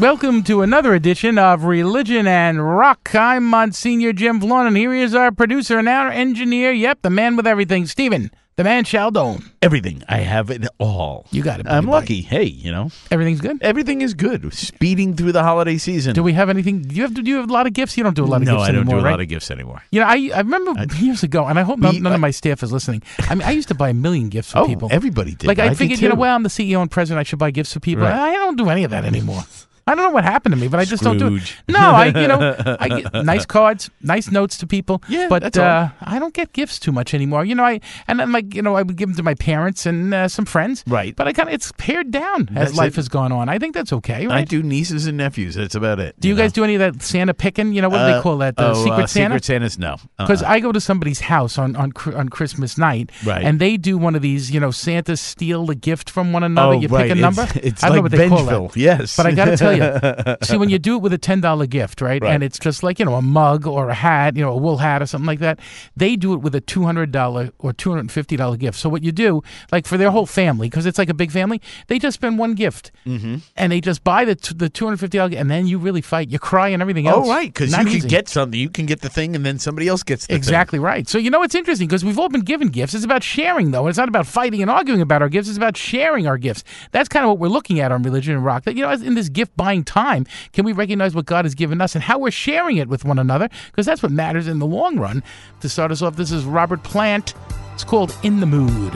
Welcome to another edition of Religion and Rock. I'm Monsignor Jim Vaughn, and here is our producer and our engineer. Yep, the man with everything, Stephen, the man Chaldone. Everything. I have it all. You got it. I'm buddy. lucky. Hey, Everything's good? everything is good. Speeding through the holiday season. Do we have anything? Do you have a lot of gifts? You don't do a lot of No, gifts I don't anymore, do a right? lot of gifts anymore. I remember years ago, and I hope none of my staff is listening. I mean, I used to buy a million gifts for people. Everybody did. Like, I did figured, too. I'm the CEO and president. I should buy gifts for people. Right. I don't do any of that anymore. I don't know what happened to me, but I just don't do it. Scrooge. No, I get nice cards, nice notes to people. Yeah, but that's all. I don't get gifts too much anymore. I would give them to my parents and some friends. Right. But it's pared down as That's life it. has gone on. I think that's okay, right? I do nieces and nephews. That's about it. Do you guys do any of that Santa picking? What do they call that? Secret Santa? Secret Santas, no. Because I go to somebody's house on Christmas night, Right. and they do one of these, Santa steal the gift from one another. You right. pick a number. It's I don't know like what they call that. Vengeville. Yes. But I got to tell you, see, when you do it with a $10 gift, right, Right. and it's just like, a mug or a hat, a wool hat or something like that, they do it with a $200 or $250 gift. So what you do, like for their whole family, because it's like a big family, they just spend one gift, and they just buy the $250 gift, and then you really fight. You cry and everything else. Oh, right. Because you Not can easy. get something. You can get the thing, and then somebody else gets the Exactly right. So, it's interesting because we've all been given gifts. It's about sharing, though. It's not about fighting and arguing about our gifts. It's about sharing our gifts. That's kind of what we're looking at on Religion and Rock. That, as in this gift-buying time, can we recognize what God has given us and how we're sharing it with one another? Because that's what matters in the long run. To start us off, this is Robert Plant. It's called In the Mood.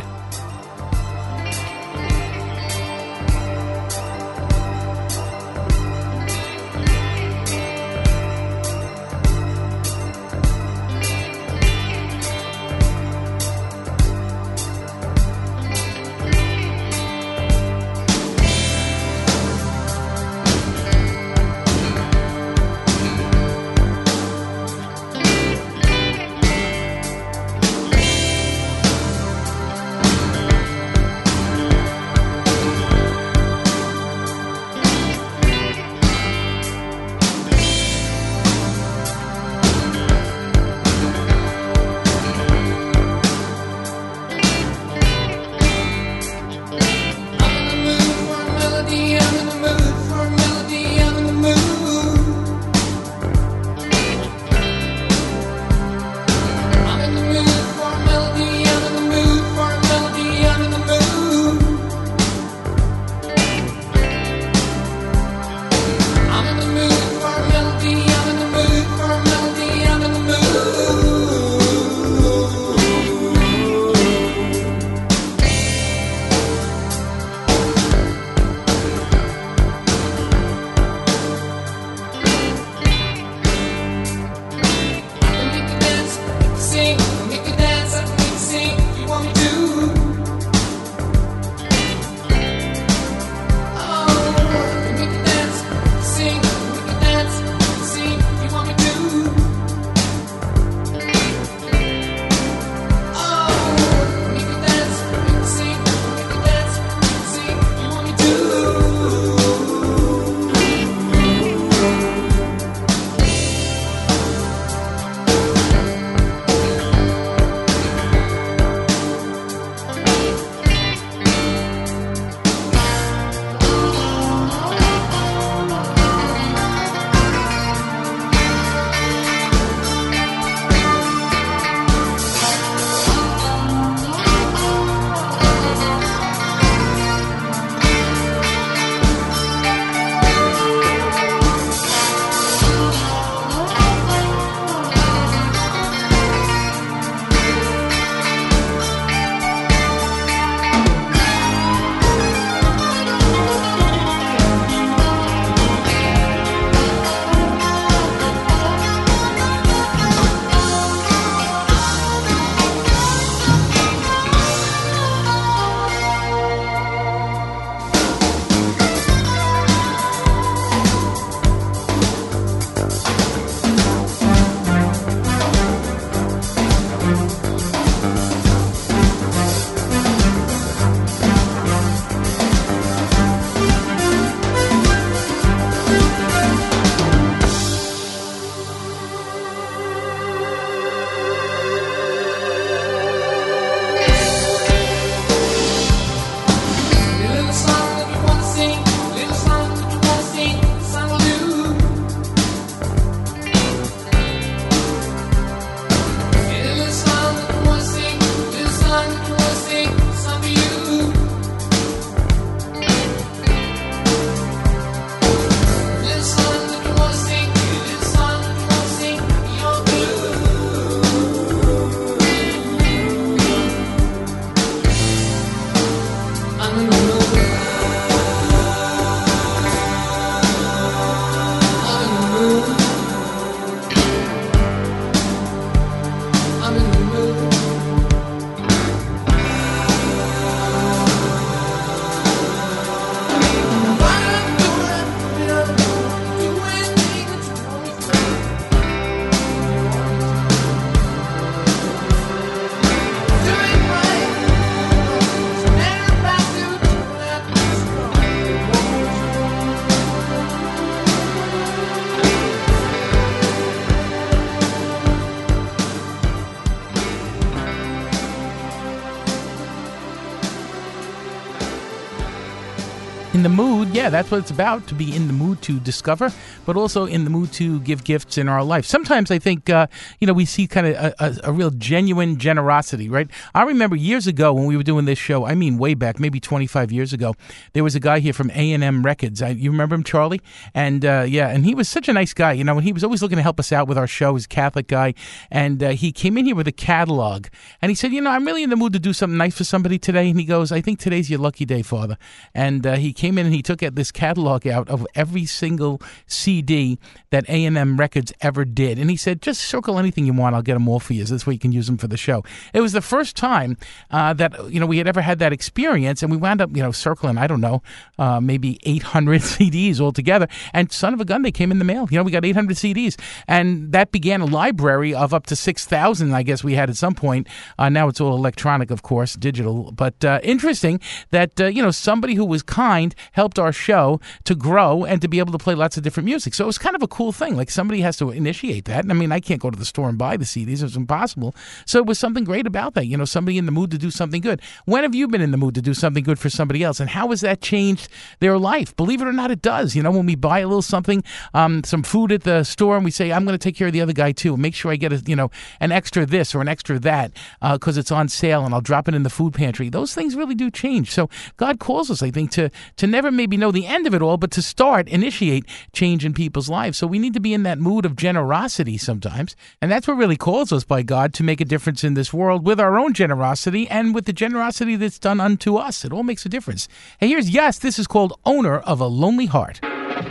In the mood, yeah, that's what it's about, to be in the mood to discover, but also in the mood to give gifts in our life. Sometimes I think, we see kind of a real genuine generosity, right? I remember years ago when we were doing this show, I mean way back, maybe 25 years ago, there was a guy here from A&M Records. You remember him, Charlie? And and he was such a nice guy, and he was always looking to help us out with our show. He's a Catholic guy, and he came in here with a catalog, and he said, I'm really in the mood to do something nice for somebody today, and he goes, I think today's your lucky day, Father. And he came in and he took this catalog out of every single CD that A&M Records ever did. And he said, just circle anything you want. I'll get them all for you. This way you can use them for the show. It was the first time that, we had ever had that experience. And we wound up, circling, I don't know, maybe 800 CDs altogether. And son of a gun, they came in the mail. We got 800 CDs. And that began a library of up to 6,000, I guess we had at some point. Now it's all electronic, of course, digital. But interesting that, somebody who was kind helped our show to grow and to be able to play lots of different music. So it was kind of a cool thing. Like, somebody has to initiate that. And I mean, I can't go to the store and buy the CDs. It's impossible. So it was something great about that. Somebody in the mood to do something good. When have you been in the mood to do something good for somebody else? And how has that changed their life? Believe it or not, it does. When we buy a little something, some food at the store, and we say, I'm going to take care of the other guy too. Make sure I get an extra this or an extra that because it's on sale, and I'll drop it in the food pantry. Those things really do change. So God calls us, I think, to never maybe know the end of it all, but to initiate change in people's lives. So we need to be in that mood of generosity sometimes. And that's what really calls us by God, to make a difference in this world with our own generosity and with the generosity that's done unto us. It all makes a difference. And here's Yes, this is called Owner of a Lonely Heart.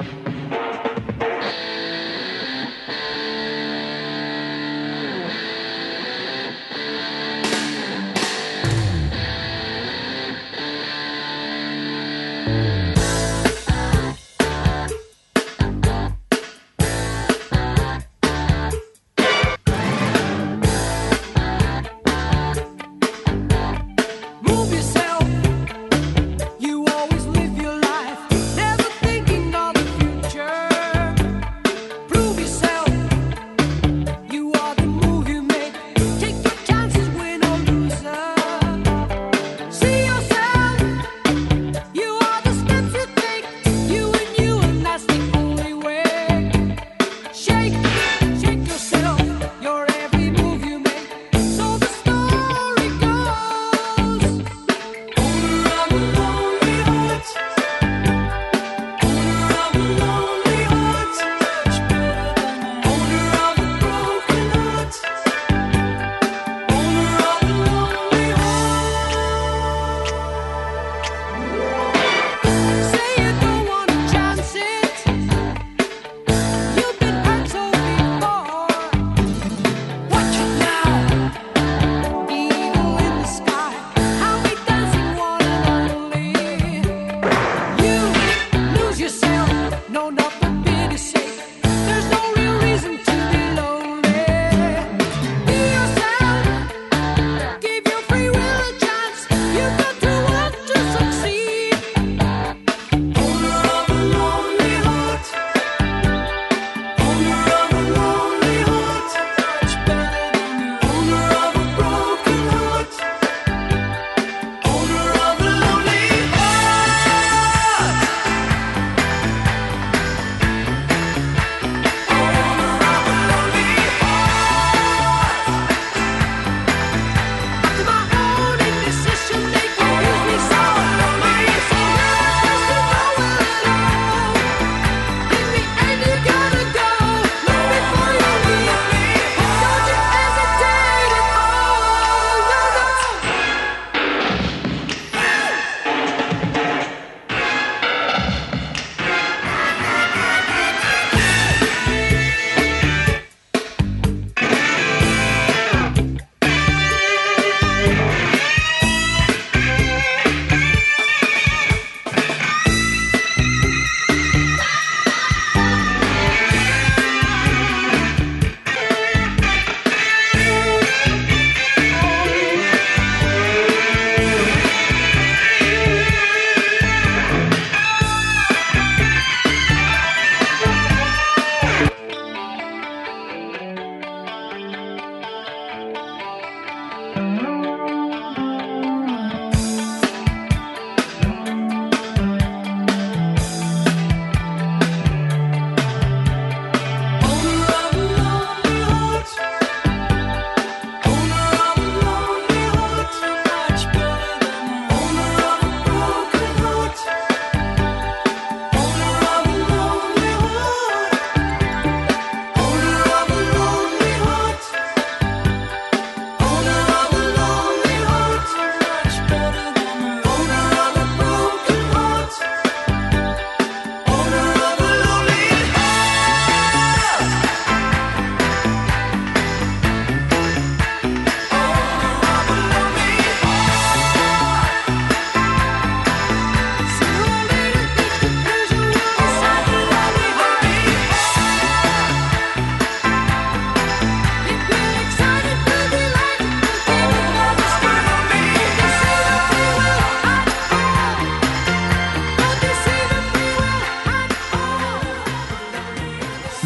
Move yourself. You always live your life, never thinking of the future.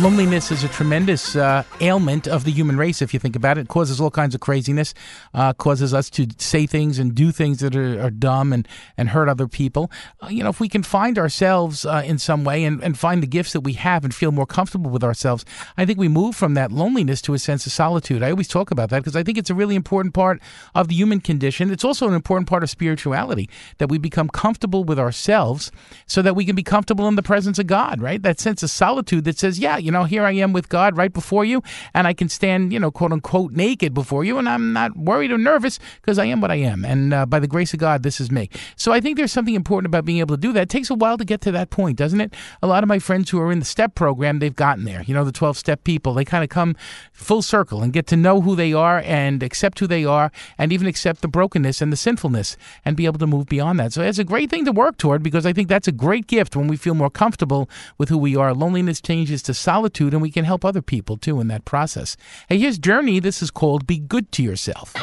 Loneliness is a tremendous ailment of the human race, if you think about it. It causes all kinds of craziness, causes us to say things and do things that are dumb and hurt other people. If we can find ourselves in some way and find the gifts that we have and feel more comfortable with ourselves, I think we move from that loneliness to a sense of solitude. I always talk about that because I think it's a really important part of the human condition. It's also an important part of spirituality, that we become comfortable with ourselves so that we can be comfortable in the presence of God, right? That sense of solitude that says, yeah, here I am with God right before you, and I can stand, quote unquote, naked before you, and I'm not worried or nervous because I am what I am. And by the grace of God, this is me. So I think there's something important about being able to do that. It takes a while to get to that point, doesn't it? A lot of my friends who are in the STEP program, they've gotten there. The 12-step people, they kind of come full circle and get to know who they are and accept who they are and even accept the brokenness and the sinfulness and be able to move beyond that. So it's a great thing to work toward because I think that's a great gift when we feel more comfortable with who we are. Loneliness changes to solitude, and we can help other people too in that process. Hey, here's Journey. This is called Be Good to Yourself.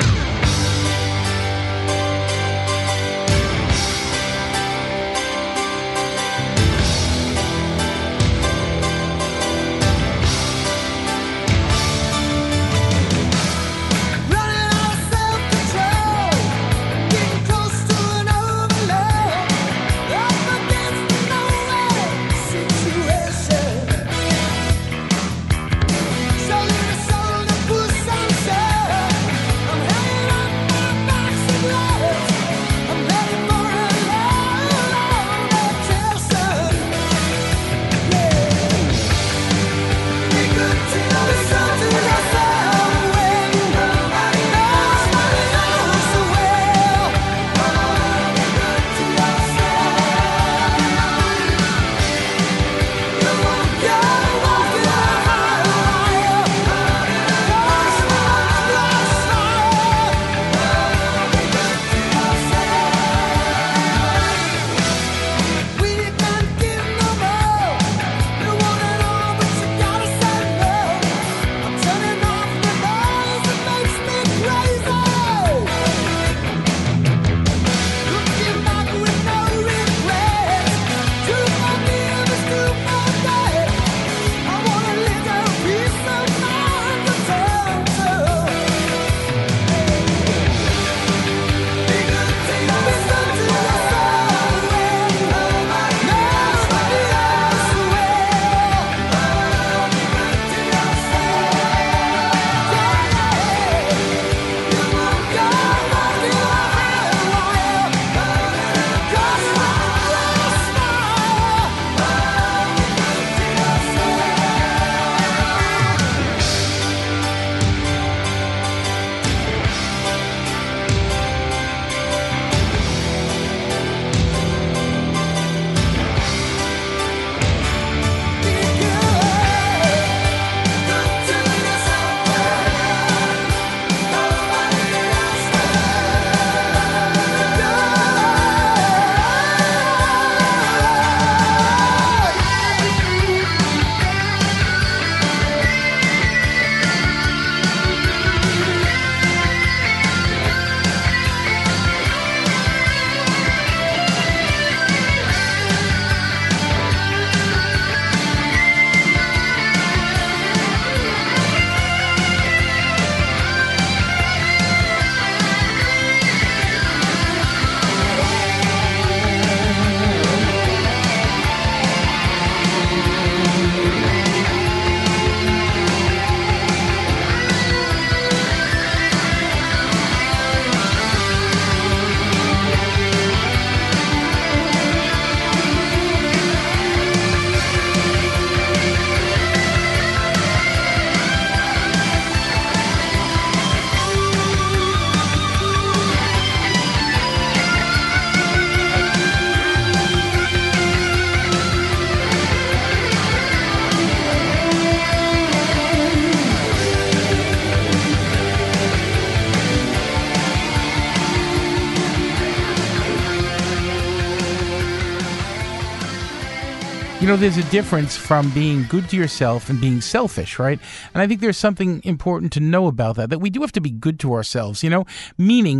There's a difference from being good to yourself and being selfish, right? And I think there's something important to know about that we do have to be good to ourselves, meaning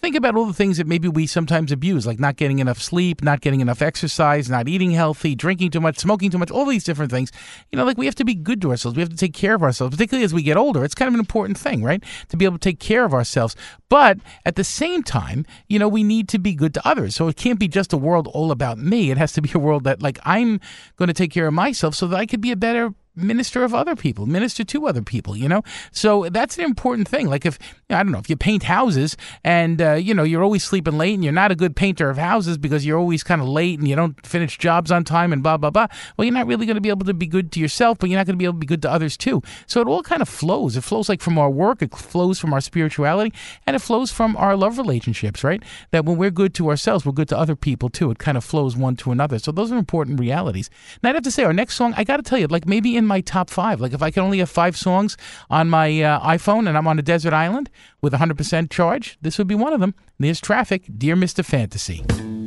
think about all the things that maybe we sometimes abuse, like not getting enough sleep, not getting enough exercise, not eating healthy, drinking too much, smoking too much, all these different things. Like we have to be good to ourselves. We have to take care of ourselves, particularly as we get older. It's kind of an important thing, right? To be able to take care of ourselves. But at the same time, we need to be good to others. So it can't be just a world all about me. It has to be a world that, like, I'm going to take care of myself so that I could be a better minister of other people, minister to other people, So that's an important thing. Like if you paint houses and, you're always sleeping late and you're not a good painter of houses because you're always kind of late and you don't finish jobs on time and blah, blah, blah. Well, you're not really going to be able to be good to yourself, but you're not going to be able to be good to others too. So it all kind of flows. It flows like from our work, it flows from our spirituality, and it flows from our love relationships, right? That when we're good to ourselves, we're good to other people too. It kind of flows one to another. So those are important realities. Now I'd have to say our next song, I got to tell you, like maybe in my top 5. Like if I can only have 5 songs on my iPhone and I'm on a desert island with 100% charge, this would be one of them. There's Traffic, Dear Mr. Fantasy.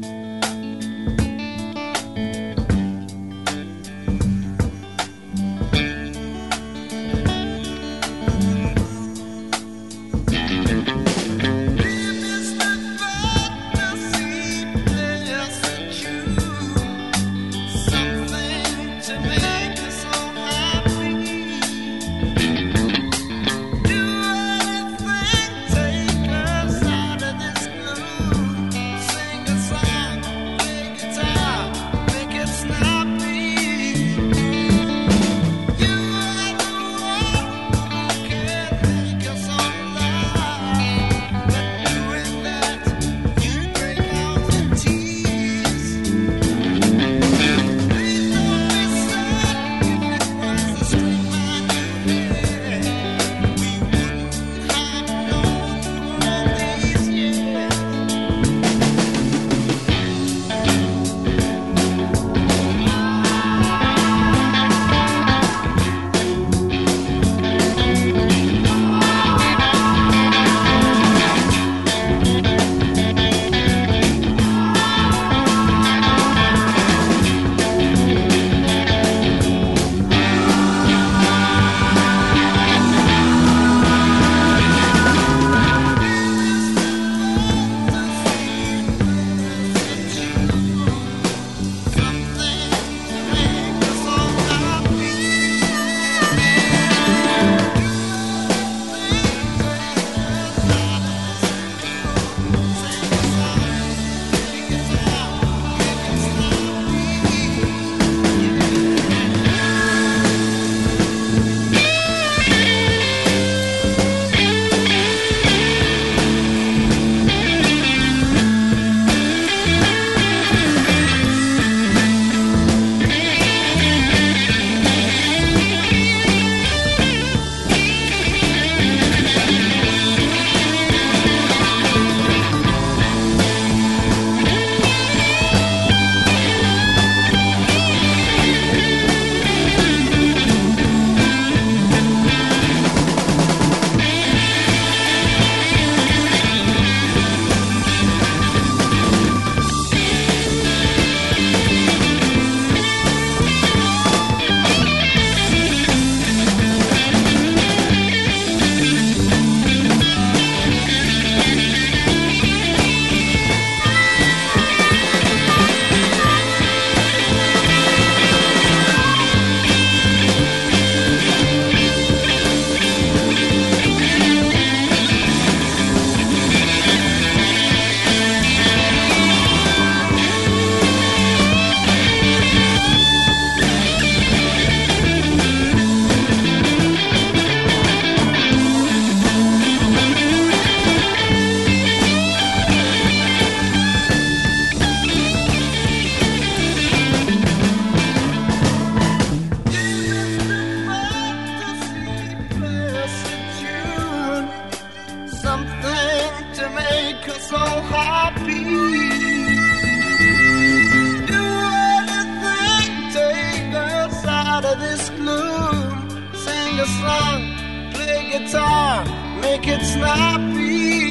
guitar, make it snappy.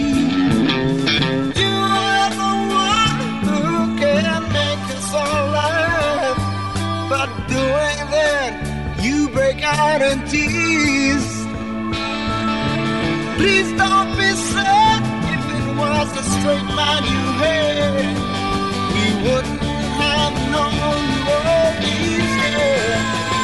You are the one who can make us all laugh. But doing that, you break out in tears. Please don't be sad if it was was the straight mind you had, we wouldn't have known you all these years.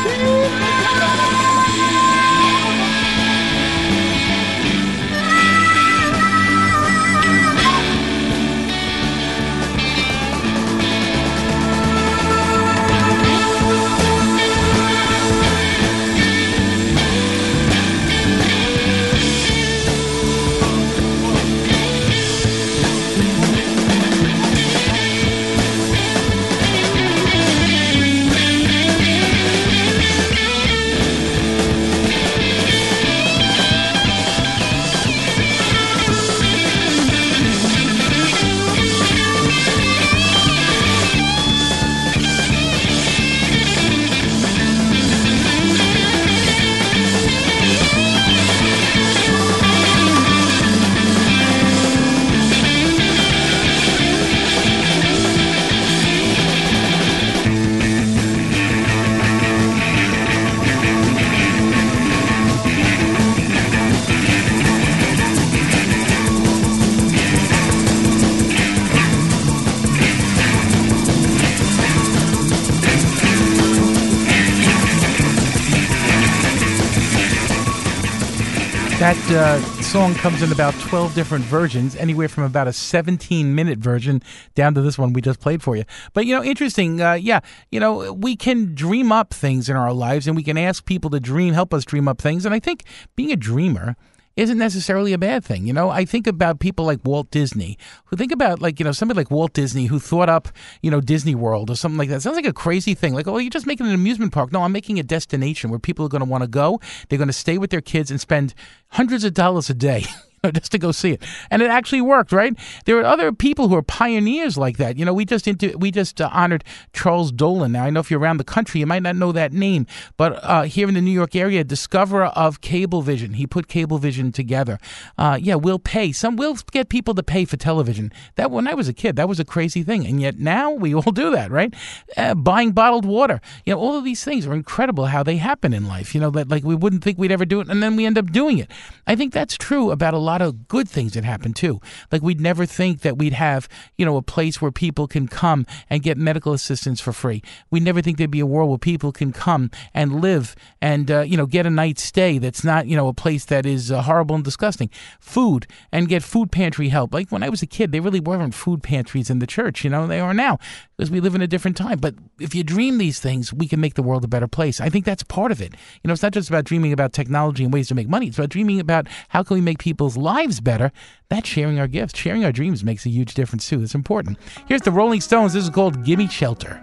That song comes in about 12 different versions, anywhere from about a 17-minute version down to this one we just played for you. But, interesting, we can dream up things in our lives, and we can ask people to help us dream up things. And I think being a dreamer isn't necessarily a bad thing. I think about people like Walt Disney, who think about somebody like Walt Disney who thought up, Disney World or something like that. It sounds like a crazy thing. Like, oh, you're just making an amusement park. No, I'm making a destination where people are going to want to go. They're going to stay with their kids and spend hundreds of dollars a day just to go see it. And it actually worked, right? There are other people who are pioneers like that. We just honored Charles Dolan. Now, I know if you're around the country, you might not know that name, but here in the New York area, discoverer of Cablevision. He put Cablevision together. We'll get people to pay for television. That when I was a kid, that was a crazy thing. And yet now we all do that, right? Buying bottled water. All of these things are incredible how they happen in life. That we wouldn't think we'd ever do it, and then we end up doing it. I think that's true about a lot of good things that happen too. Like we'd never think that we'd have, a place where people can come and get medical assistance for free. We'd never think there'd be a world where people can come and live and, get a night's stay that's not, a place that is horrible and disgusting. Food and get food pantry help. Like when I was a kid, there really weren't food pantries in the church, they are now because we live in a different time. But if you dream these things, we can make the world a better place. I think that's part of it. It's not just about dreaming about technology and ways to make money. It's about dreaming about how can we make people's lives better. That's sharing our gifts. Sharing our dreams makes a huge difference too. It's important. Here's the Rolling Stones. This is called Gimme Shelter.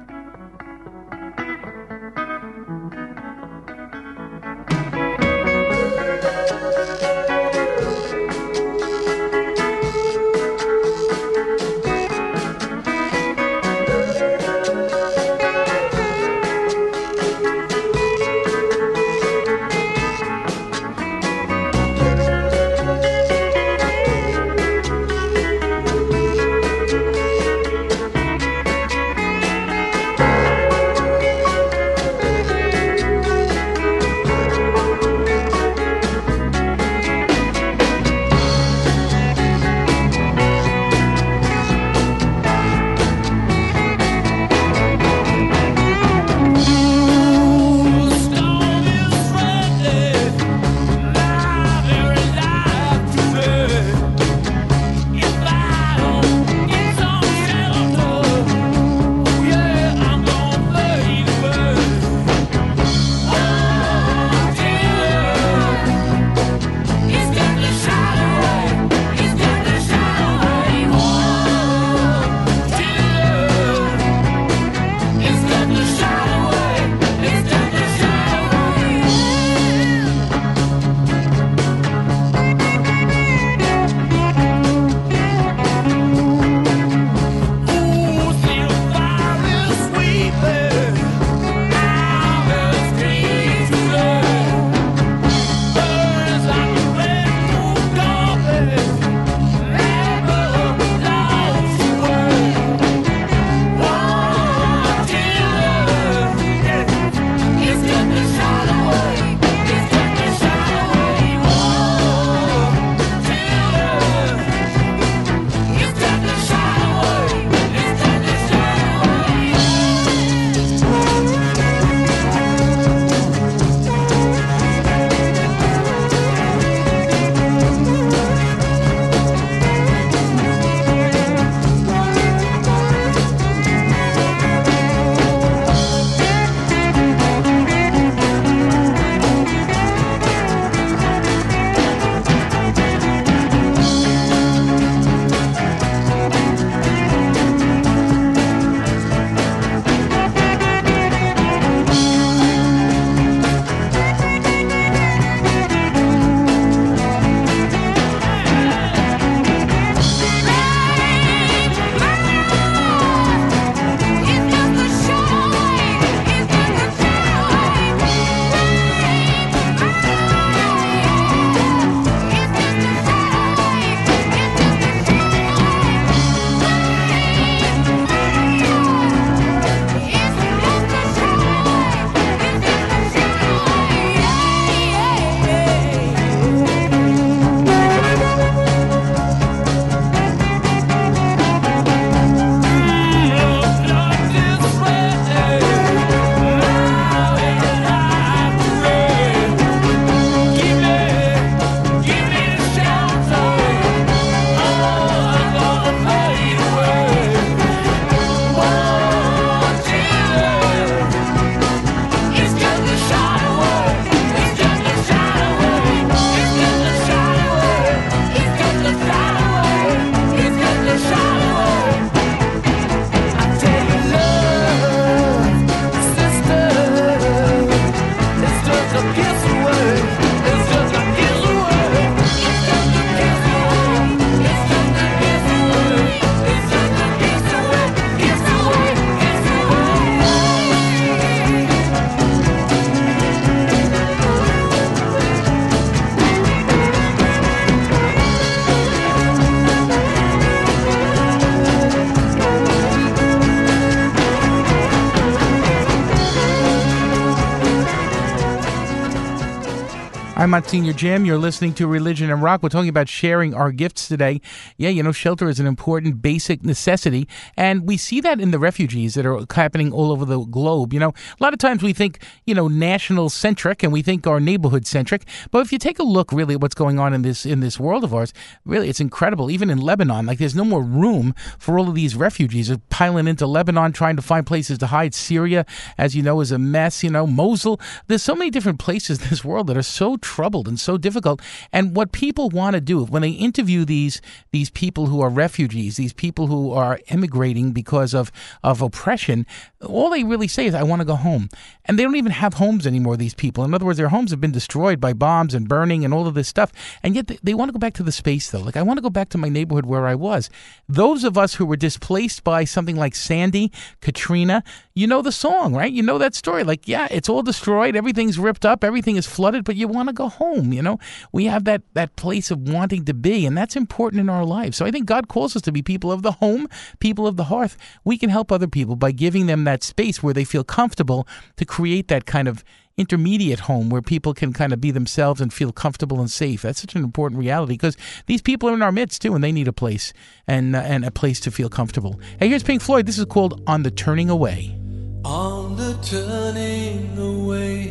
I'm Monsignor Jim. You're listening to Religion and Rock. We're talking about sharing our gifts today. Yeah, shelter is an important basic necessity, and we see that in the refugees that are happening all over the globe. A lot of times we think, national-centric, and we think our neighborhood-centric, but if you take a look really at what's going on in this world of ours, really it's incredible. Even in Lebanon, there's no more room for all of these refugees. They're piling into Lebanon, trying to find places to hide. Syria, as you know, is a mess. Mosul. There's so many different places in this world that are so troubled and so difficult. And what people want to do when they interview these people who are refugees, these people who are immigrating because of oppression, all they really say is, I want to go home. And they don't even have homes anymore, these people. In other words, their homes have been destroyed by bombs and burning and all of this stuff. And yet they want to go back to the space, though. I want to go back to my neighborhood where I was. Those of us who were displaced by something like Sandy, Katrina, you know the song, right? You know that story. Yeah, it's all destroyed. Everything's ripped up. Everything is flooded, but you want to go home. We have that place of wanting to be, and that's important in our lives. So I think God calls us to be people of the home, people of the hearth. We can help other people by giving them that space where they feel comfortable to create that kind of intermediate home where people can kind of be themselves and feel comfortable and safe. That's such an important reality because these people are in our midst too, and they need a place and a place to feel comfortable. Hey, here's Pink Floyd. This is called On the Turning Away. On the turning away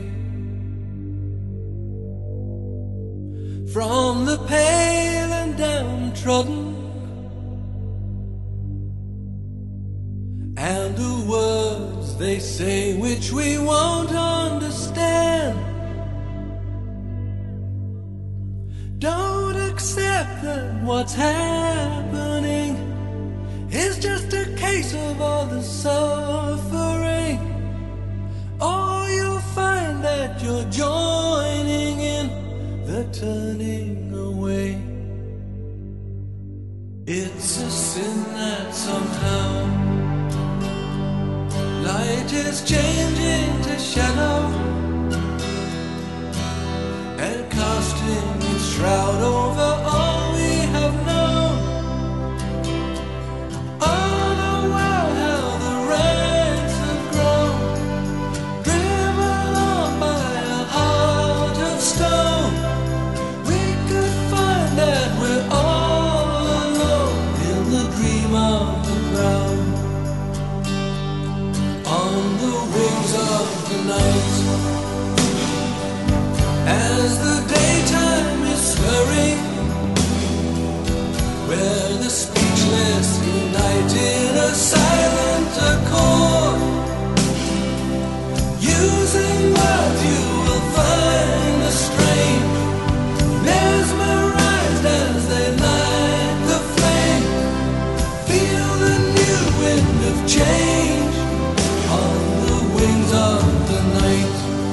from the pale and downtrodden, and the words they say which we won't understand. Don't accept that what's happening is just a case of all the suffering, or you'll find that you're joining in the turning away. It's a sin that somehow light is changing to shadow and casting its shroud over all we have known. Oh, the world, how the ranks have grown, driven on by a heart of stone. We could find that we're all alone in the dream of the ground. On the wings of the night, as the daytime is stirring, where the speechless unite in a silent accord, using words you will find the strange, mesmerized as they light the flame. Feel the new wind of change on the wings of the night.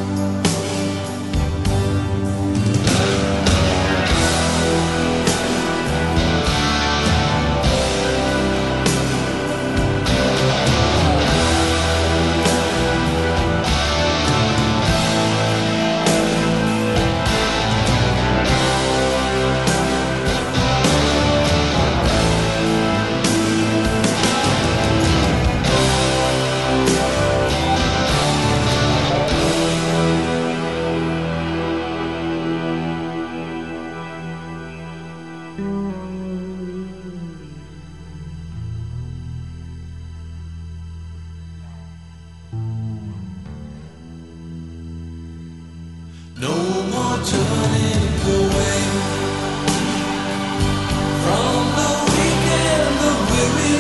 No more turning away from the weak and the weary.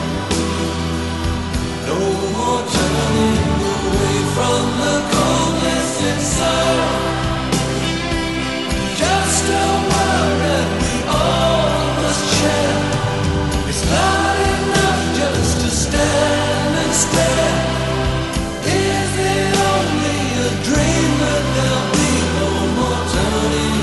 No more turning away from the coldness inside. Just a word that we all must share. It's not enough just to stand and stare. Is it only a dream that there'll be no more turning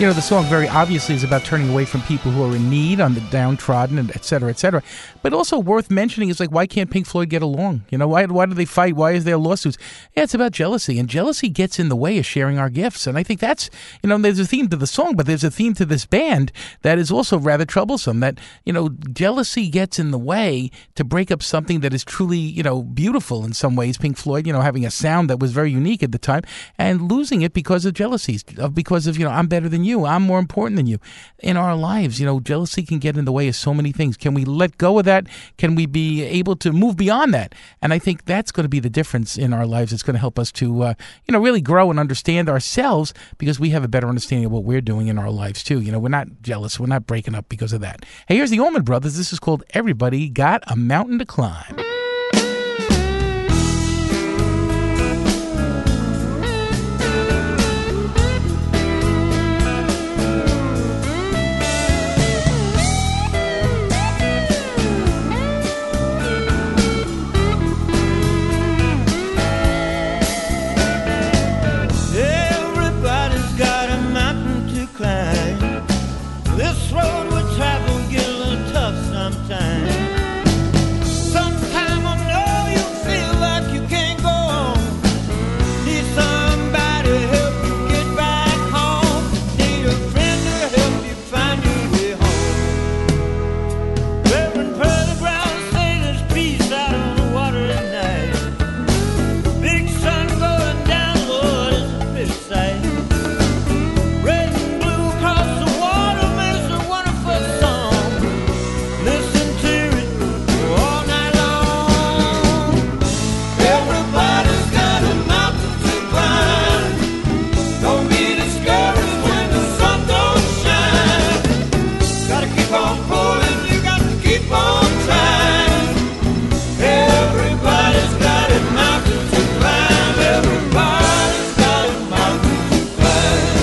You know, the song very obviously is about turning away from people who are in need, on the downtrodden, and et cetera, et cetera. But also worth mentioning is like, why can't Pink Floyd get along? You know, why do they fight? Why is there lawsuits? Yeah, it's about jealousy, and jealousy gets in the way of sharing our gifts. And I think that's, you know, there's a theme to the song, but there's a theme to this band that is also rather troublesome, that, you know, jealousy gets in the way to break up something that is truly, you know, beautiful in some ways. Pink Floyd, you know, having a sound that was very unique at the time, and losing it because of jealousies, because of, you know, I'm better than you, I'm more important than you. In our lives, you know, jealousy can get in the way of so many things. Can we let go of that? Can we be able to move beyond that? And I think that's going to be the difference in our lives. It's going to help us to, you know, really grow and understand ourselves, because we have a better understanding of what we're doing in our lives too. You know, we're not jealous. We're not breaking up because of that. Hey, here's the Allman Brothers. This is called Everybody Got a Mountain to Climb. Everybody's got a mountain to climb. This road we travel get a little tough sometimes. Sometime I know you feel like you can't go on. Need somebody to help you get back home. Need a friend to help you find your way home. Reverend Pearly Brown say there's peace out on the water at night. Big sun going down, Lord, it's a pretty sight. Red and blue across the water makes a wonderful song. Listen to it all night long. Everybody's got a mountain to climb. Don't be discouraged when the sun don't shine. Gotta keep on pulling, you got to keep on trying. Everybody's got a mountain to climb. Everybody's got a mountain to climb.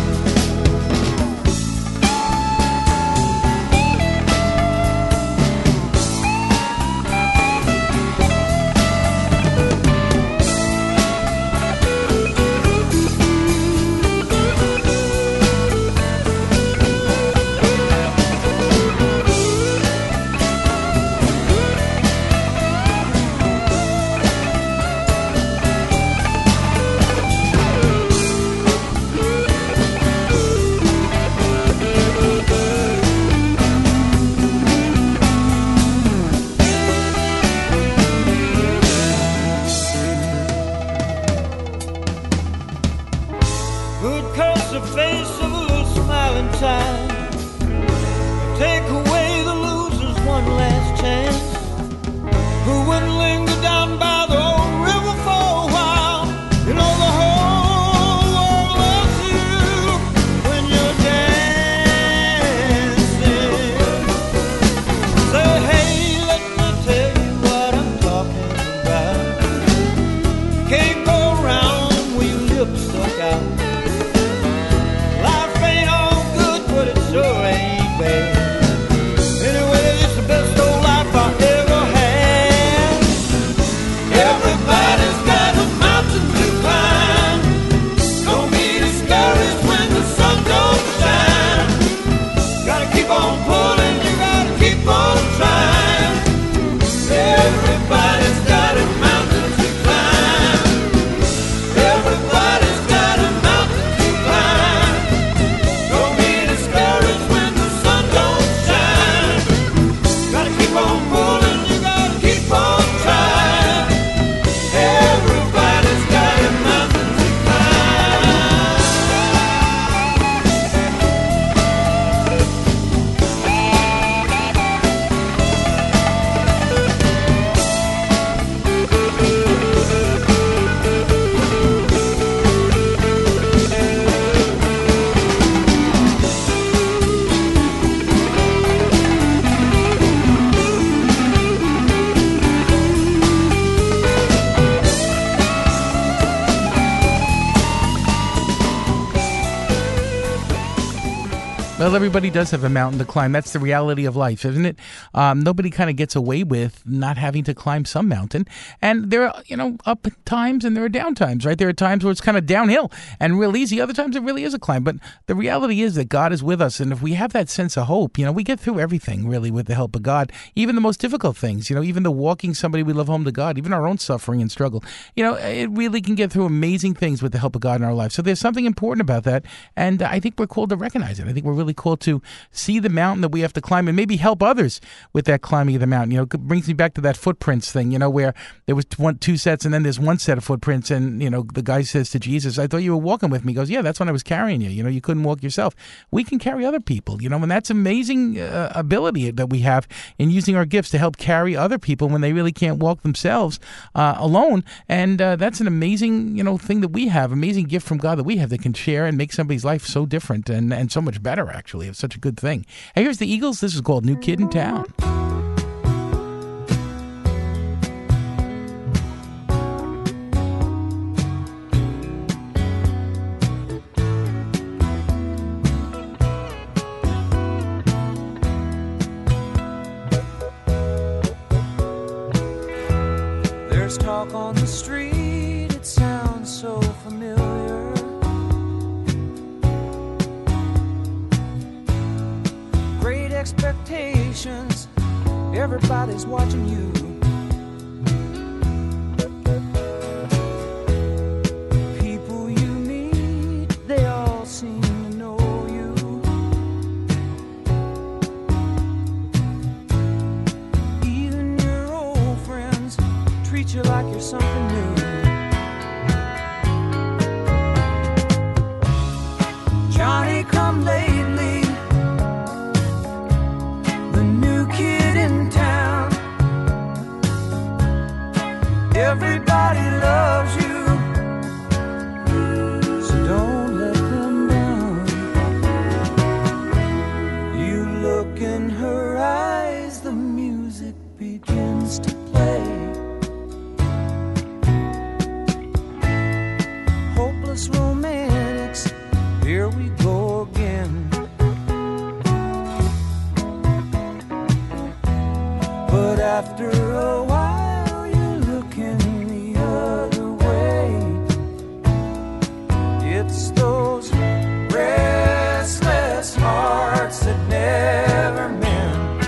Good curse the face of a little smiling child. Take away the loser's one last chance. Who wouldn't linger down by the old river for a while? You know the whole world loves you when you're dancing. Say, hey, let me tell you what I'm talking about. Can't go round with your lips stuck out. Life ain't all good, but it's Well, everybody does have a mountain to climb. That's the reality of life, isn't it? Nobody kind of gets away with not having to climb some mountain. And there are, up times and there are down times, right? There are times where it's kind of downhill and real easy. Other times it really is a climb. But the reality is that God is with us. And if we have that sense of hope, we get through everything really with the help of God, even the most difficult things, even the walking somebody we love home to God, even our own suffering and struggle. It really can get through amazing things with the help of God in our life. So there's something important about that. And I think we're called to recognize it. I think we're really called to see the mountain that we have to climb and maybe help others with that climbing of the mountain. It brings me back to that footprints thing, where there was two sets and then there's one set of footprints. And, the guy says to Jesus, I thought you were walking with me. He goes, yeah, that's when I was carrying you. You couldn't walk yourself. We can carry other people, and that's amazing ability that we have in using our gifts to help carry other people when they really can't walk themselves alone. And that's an amazing, thing that we have, amazing gift from God that we have that can share and make somebody's life so different and so much better, actually. It's such a good thing. Hey, here's the Eagles. This is called New Kid in Town. There's talk on the street, it sounds so familiar. Great expectations, everybody's watching you. People you meet, they all seem to know you. Even your old friends treat you like you're something new. Johnny come lately, the new kid in town. Everybody loves you, so don't let them down. You look in her eyes, the music begins to play. Hopeless romantics, here we go again. But after a while, you're looking the other way. It's those restless hearts that never mend.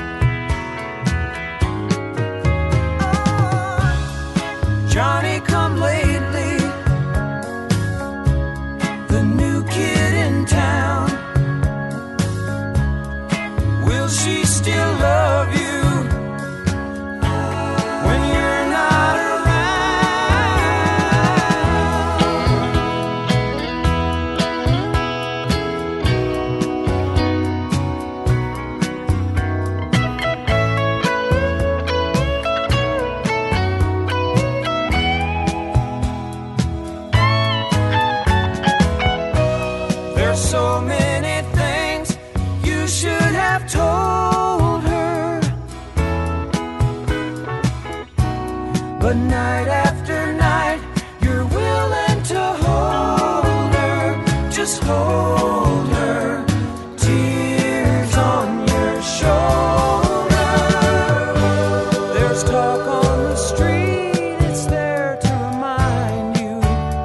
Johnny come lately, the new kid in town. Will she still love you when you're not around? There's so many things you should have told her, but night after night, you're willing to hold her, just hold her, tears on your shoulder. There's talk on the street, it's there to remind you.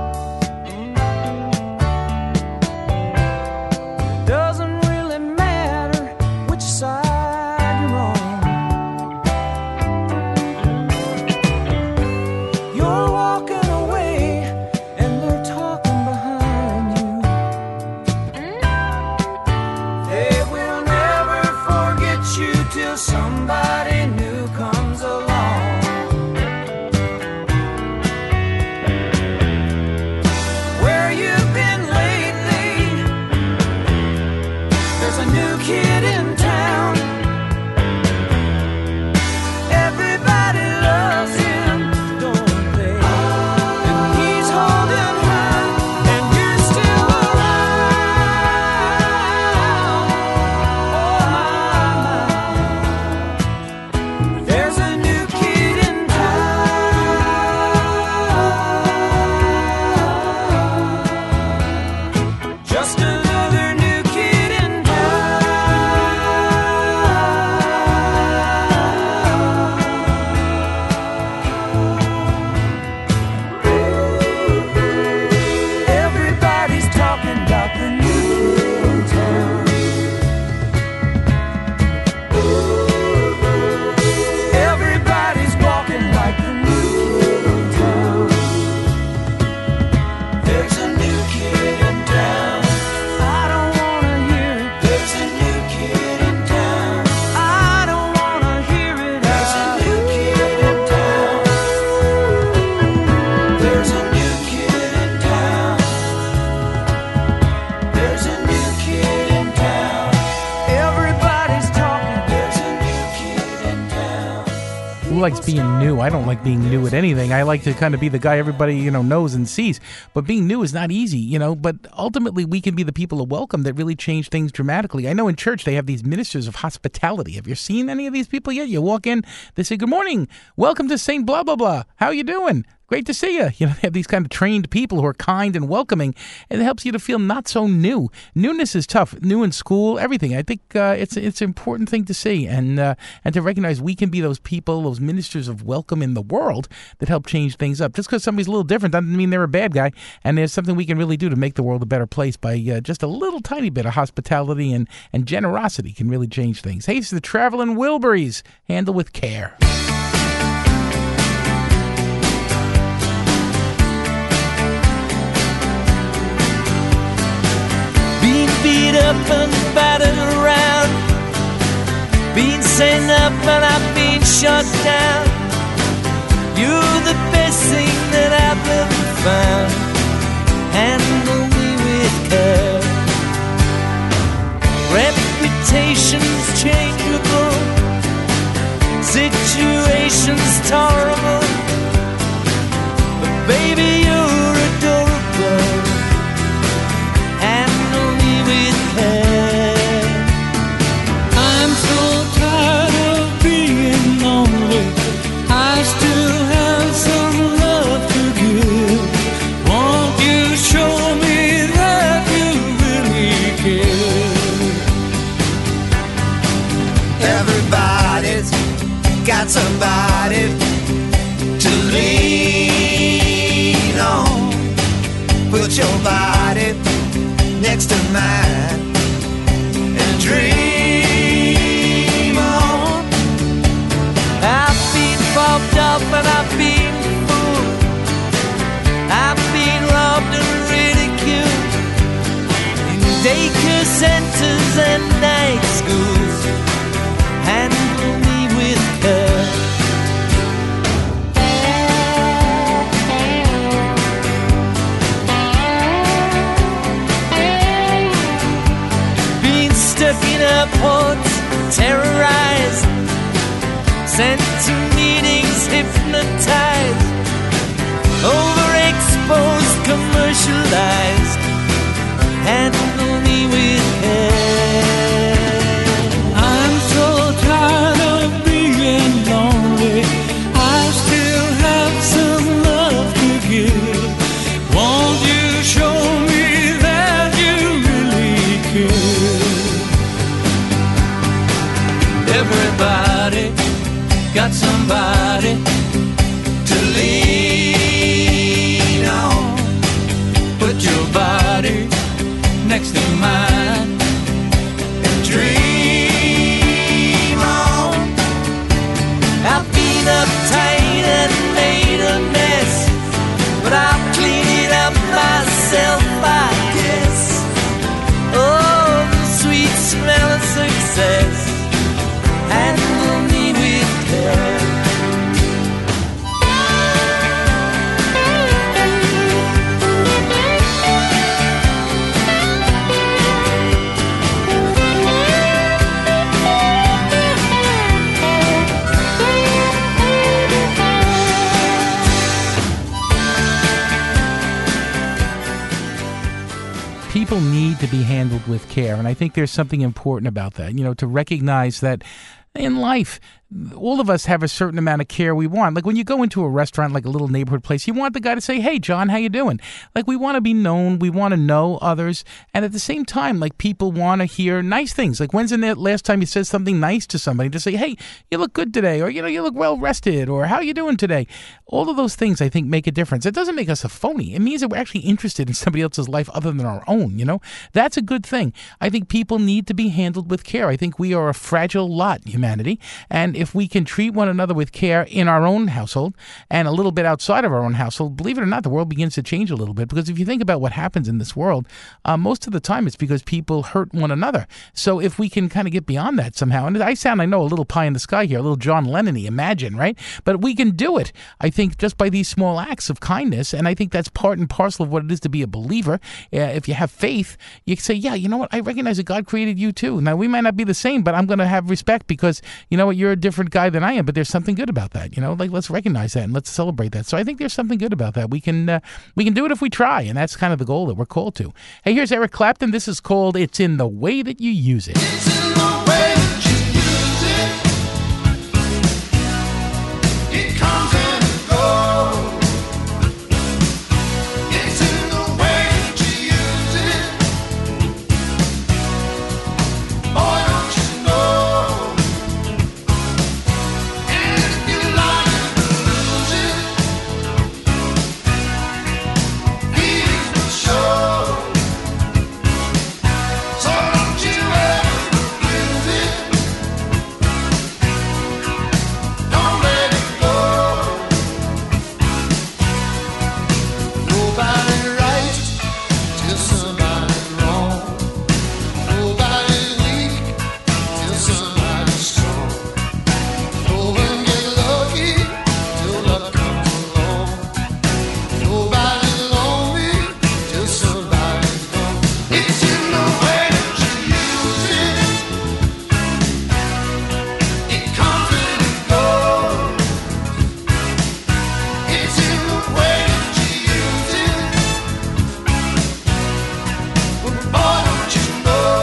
It doesn't really matter which side you're on. You're walking away and they're talking behind you. They will never forget you till somebody new comes along. Where you've been lately, there's a new kid in town. Everybody loves him, don't they? And he's holding her, and you're still around. Oh my, there's a new kid in town. Just another new kid in town. likes being new? I don't like being new at anything. I like to kind of be the guy everybody, knows and sees. But being new is not easy, But ultimately, we can be the people of welcome that really change things dramatically. I know in church they have these ministers of hospitality. Have you seen any of these people yet? You walk in, they say, "Good morning, welcome to Saint blah, blah, blah. How you doing? Great to see you." They have these kind of trained people who are kind and welcoming, and it helps you to feel not so new. Newness is tough. New in school, everything. I think it's an important thing to see, and to recognize we can be those people, those ministers of welcome in the world that help change things up. Just because somebody's a little different doesn't mean they're a bad guy, and there's something we can really do to make the world a better place by just a little tiny bit of hospitality and generosity can really change things. Hey, it's the Traveling Wilburys. Handle with care. Beat up and battered around, been sent up and I've been shot down. You're the best thing that I've ever found. Handle me with care. Reputation's changeable, situation's tolerable, but baby you're adorable. I'm so tired of being lonely. I still have some love to give. Won't you show me that you really care? Everybody's got somebody to lean on. Put your body next to mine and dream on. I've been popped up and I've been fooled. I've been robbed and ridiculed in daycare centers and night schools. Handle me with care. Stuck in airports, terrorized, sent to meetings, hypnotized, overexposed, commercialized. Handle me with care. I'm so tired of being lonely. I still have some love to give. Won't you show me that you really care? Everybody got somebody to lean on. Put your body next to mine and dream on. I've been uptight and made a mess, but I'll clean it up myself, I guess. Oh, the sweet smell of success. Handle me with care. People need to be handled with care, and I think there's something important about that, to recognize that in life, all of us have a certain amount of care we want. Like when you go into a restaurant, like a little neighborhood place, you want the guy to say, "Hey, John, how you doing?" Like we want to be known, we want to know others, and at the same time, like people want to hear nice things. Like when's the last time you said something nice to somebody to say, "Hey, you look good today," or you look well rested, or "How you doing today?" All of those things, I think, make a difference. It doesn't make us a phony. It means that we're actually interested in somebody else's life other than our own. That's a good thing. I think people need to be handled with care. I think we are a fragile lot, humanity, and if we can treat one another with care in our own household and a little bit outside of our own household, believe it or not, the world begins to change a little bit. Because if you think about what happens in this world, most of the time it's because people hurt one another. So if we can kind of get beyond that somehow, and I know, a little pie in the sky here, a little John Lennon-y, imagine, right? But we can do it, I think, just by these small acts of kindness. And I think that's part and parcel of what it is to be a believer. If you have faith, you can say, yeah, you know what? I recognize that God created you too. Now, we might not be the same, but I'm going to have respect because because, you know what, you're a different guy than I am, but there's something good about that. You know, like, let's recognize that and let's celebrate that. So I think there's something good about that. We can do it if we try, and that's kind of the goal that we're called to. Hey, here's Eric Clapton. This is called It's in the Way That You Use It. It's in the way that you use it. It comes and it goes. It's in the way that you use it. Boy, don't you know? And if you like to lose it, feelings will show. So don't you ever lose it. Don't let it go. Nobody right till somebody's wrong. Nobody's weak till somebody's strong. No one gets lucky till luck comes along. Nobody's lonely till somebody's gone. It's in the way that you use it. It comes and it goes. It's in the way that you use it. But boy, don't you know?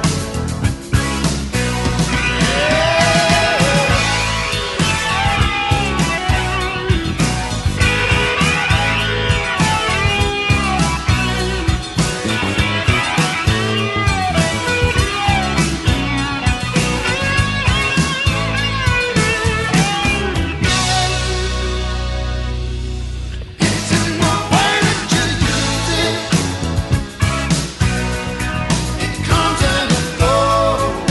It's in the way that you use it. It comes and it goes.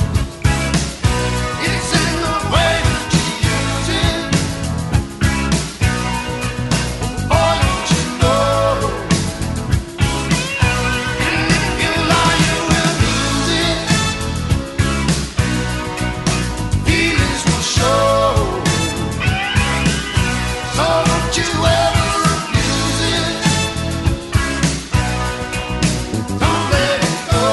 It's in the way that you use it. Boy, don't you know? And if you lie, you will lose it. Feelings will show. So don't you ever abuse it. Don't let it go.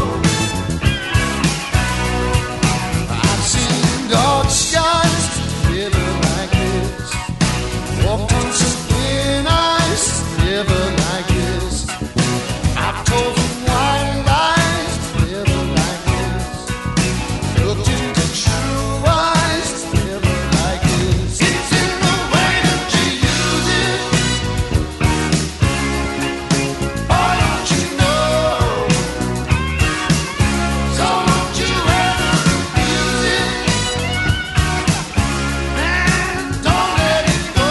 I've seen dark skies never like this. Walked on some thin ice never like this. I've told some white lies never like this. Looked into true eyes never like this. It's in the way that you use it. Boy, don't you know? So don't you ever abuse it. Man, don't let it go.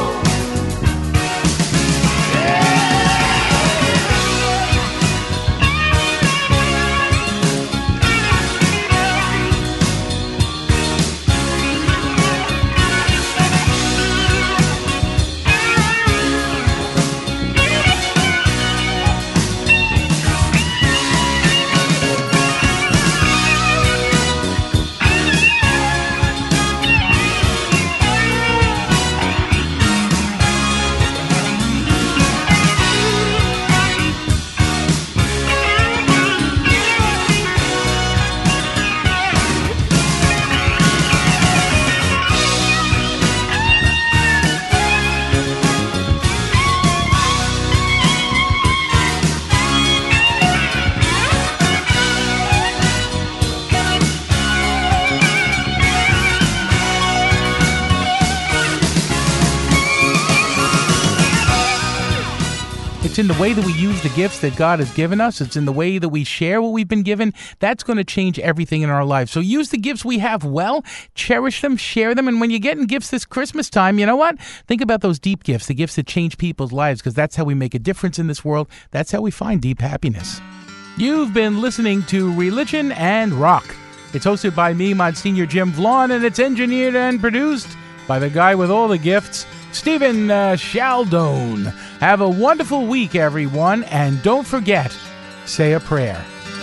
It's in the way that we use the gifts that God has given us. It's in the way that we share what we've been given. That's going to change everything in our lives. So use the gifts we have well, cherish them, share them. And when you're getting gifts this Christmas time, you know what? Think about those deep gifts, the gifts that change people's lives, because that's how we make a difference in this world. That's how we find deep happiness. You've been listening to Religion and Rock. It's hosted by me, Monsignor Jim Vaughn, and it's engineered and produced by the guy with all the gifts, Stephen Shaldone. Have a wonderful week, everyone, and don't forget, say a prayer.